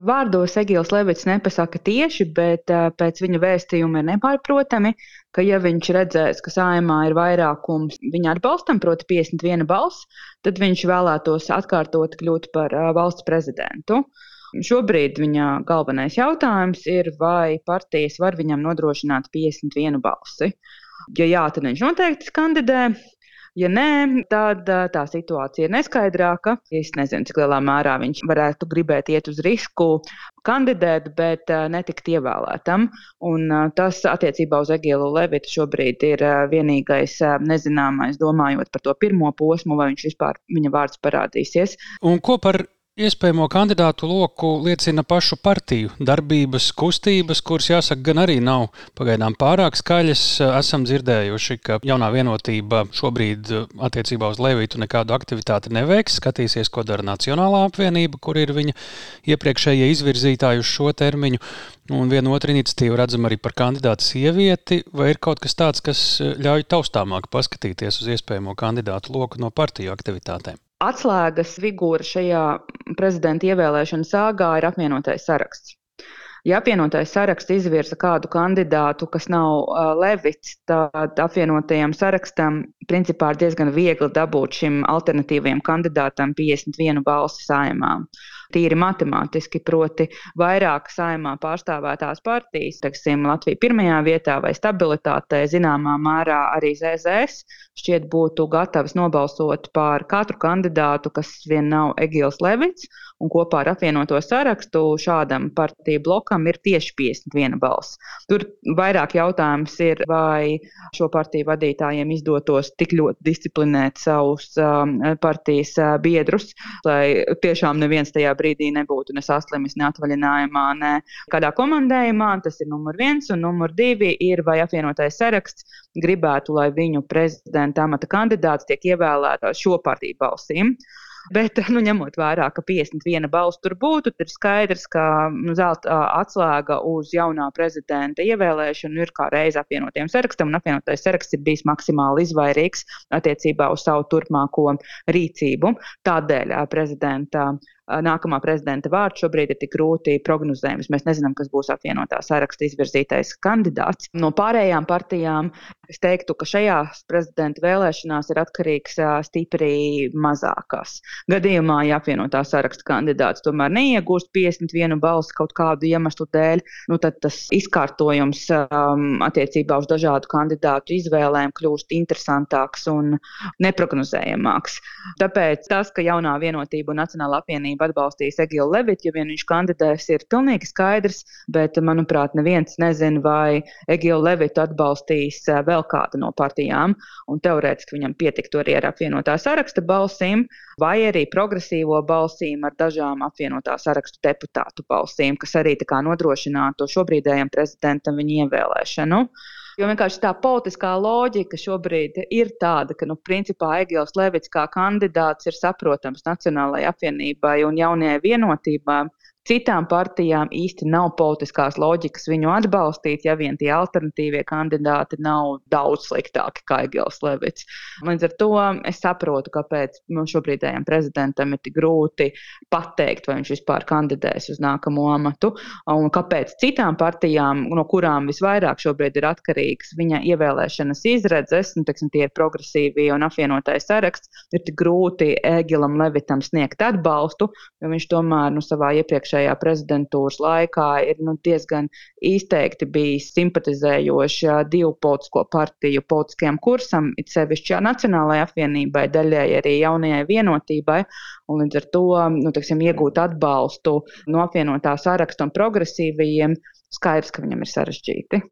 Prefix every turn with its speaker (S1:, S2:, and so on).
S1: Vārdos Egils Levits nepasaka tieši, bet pēc viņa vēstījuma ir nepārprotami, ka ja viņš redzēs, ka Saeimā ir vairākums viņa atbalstam, proti 51 balss, tad viņš vēlētos atkārtot kļūt par valsts prezidentu. Šobrīd viņa galvenais jautājums ir, vai partijas var viņam nodrošināt 51 balsi. Ja jā, tad viņš noteikti kandidē. Ja nē, tad tā situācija ir neskaidrāka. Es nezinu, cik lielā mērā viņš varētu gribēt iet uz risku kandidēt, bet netikt ievēlētam. Un tas attiecībā uz Egilu Levitu šobrīd ir vienīgais nezināmais, domājot par to pirmo posmu, vai viņš vispār viņa vārds parādīsies.
S2: Un ko par iespējamo kandidātu loku liecina pašu partiju darbības, kustības, kuras, jāsaka, gan arī nav pagaidām pārāk skaļas. Esam dzirdējuši, ka jaunā vienotība šobrīd attiecībā uz Levitu nekādu aktivitāti neveiks, skatīsies, ko dara Nacionālā apvienība, kur ir viņa iepriekšējie izvirzītāji uz šo termiņu. Un vienu otru iniciatīvu redzam arī par kandidātu sievieti. Vai ir kaut kas tāds, kas ļauj taustāmāk paskatīties uz iespējamo kandidātu loku no partiju aktivitātēm?
S1: Atslēgas figūra šajā prezidenta ievēlēšana sāgā ir apvienotais saraksts. Ja apvienotais saraksts izvirza kādu kandidātu, kas nav Levits, tad apvienotajam sarakstam principā ir diezgan viegli dabūt šim alternatīvajam kandidātam 51 balsi Saeimā. Tīri matemātiski, proti vairāk Saeimā pārstāvētās partijas, teiksim, Latvija pirmajā vietā vai stabilitātē, zināmā mērā arī ZZS, šķiet būtu gatavs nobalsot par katru kandidātu, kas vien nav Egils Levits, un kopā ar apvienoto sarakstu šādam partiju blokam ir tieši 51 balss. Tur vairāk jautājums ir, vai šo partiju vadītājiem izdotos tik ļoti disciplinēt savus partijas biedrus, lai tiešām neviens tajā brīdī nebūtu ne saslimis, ne atvaļinājumā, ne kādā komandējumā. Tas ir numur 1, un numur 2 ir, vai apvienotais saraksts gribētu, lai viņu prezidenta amata kandidāts tiek ievēlēts šo partiju balsīm. Bet, ņemot vērā, ka 51 balss tur būtu, tad ir skaidrs, ka zelta atslēga uz jaunā prezidenta ievēlēšanu ir kā reiz apvienotiem sarakstam, un apvienotais saraksts ir bijis maksimāli izvairīgs attiecībā uz savu turpmāko rīcību. Tādēļ nākamā prezidenta vārds šobrīd ir tik grūti prognozējams. Mēs nezinām, kas būs apvienotā saraksta izvirzītais kandidāts. No pārējām partijām es teiktu, ka šajās prezidenta vēlēšanās ir atkarīgs stipri mazākās. Gadījumā, ja apvienotā saraksta kandidāts tomēr neiegūst 51 balsi kaut kādu iemeslu dēļ, tad tas izkārtojums attiecībā uz dažādu kandidātu izvēlēm kļūst interesantāks un neprognozējamāks. Tāpēc tas, ka jaunā vienotība un Nacionālā apvienība atbalstīs Egilu Levitu, ja vien viņš kandidēs, ir pilnīgi skaidrs, bet, manuprāt, neviens nezina, vai Egilu Levitu atbalstīs vēl kāda no partijām, un teorētiski viņam pietiktu arī ar apvienotā saraksta balsīm, vai arī progresīvo balsīm ar dažām apvienotā sarakstu deputātu balsīm, kas arī tā kā nodrošinātu šobrīdējiem prezidentam viņa ievēlēšanu. Jo vienkārši tā politiskā loģika šobrīd ir tāda, ka, principā Egils Levits kā kandidāts ir saprotams Nacionālajai apvienībai un jaunajai vienotībai. Citām partijām īsti nav politiskās loģikas viņu atbalstīt, ja vien tie alternatīvie kandidāti nav daudz sliktāki kā Egils Levits. Līdz ar to es saprotu, kāpēc šobrīdējiem prezidentam ir tik grūti pateikt, vai viņš vispār kandidēs uz nākamo amatu, un kāpēc citām partijām, no kurām visvairāk šobrīd ir atkarīgs viņa ievēlēšanas izredzes, tie ir progresīvie un apvienotais saraksts, ir tik grūti Egilam Levitam sniegt atbalstu, jo viņš tomēr savā iepriekšējā prezidentūras laikā ir diezgan izteikti bijis simpatizējoši divu politisko partiju politiskajam kursam, it sevišķi Nacionālajai apvienībai, daļēji arī jaunajai vienotībai, un līdz ar to iegūt atbalstu no apvienotā saraksta un progresīvajiem, skaidrs, ka viņam ir sarežģīti.